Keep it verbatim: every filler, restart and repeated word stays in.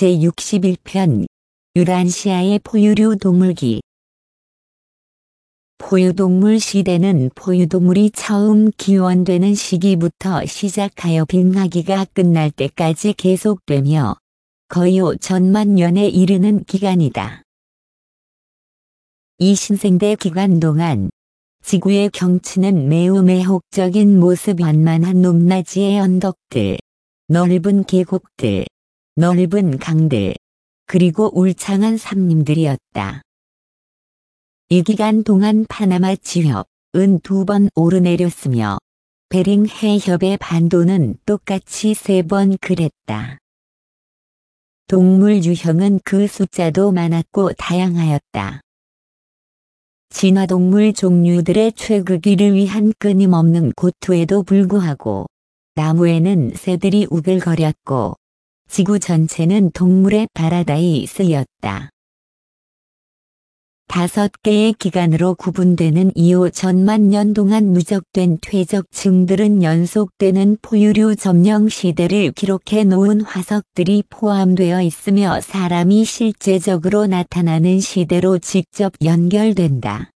제육십일 편 유란시아의 포유류 동물기. 포유동물 시대는 포유동물이 처음 기원되는 시기부터 시작하여 빙하기가 끝날 때까지 계속되며 거의 오천만 년에 이르는 기간이다. 이 신생대 기간 동안 지구의 경치는 매우 매혹적인 모습, 완만한 높낮이의 언덕들, 넓은 계곡들, 넓은 강들, 그리고 울창한 산림들이었다. 이 기간 동안 파나마 지협은 두 번 오르내렸으며 베링 해협의 반도는 똑같이 세 번 그랬다. 동물 유형은 그 숫자도 많았고 다양하였다. 진화동물 종류들의 최극위를 위한 끊임없는 고투에도 불구하고 나무에는 새들이 우글거렸고 지구 전체는 동물의 파라다이스였다. 다섯 개의 기간으로 구분되는 이 오천만 년 동안 누적된 퇴적층들은 연속되는 포유류 점령 시대를 기록해 놓은 화석들이 포함되어 있으며 사람이 실제적으로 나타나는 시대로 직접 연결된다.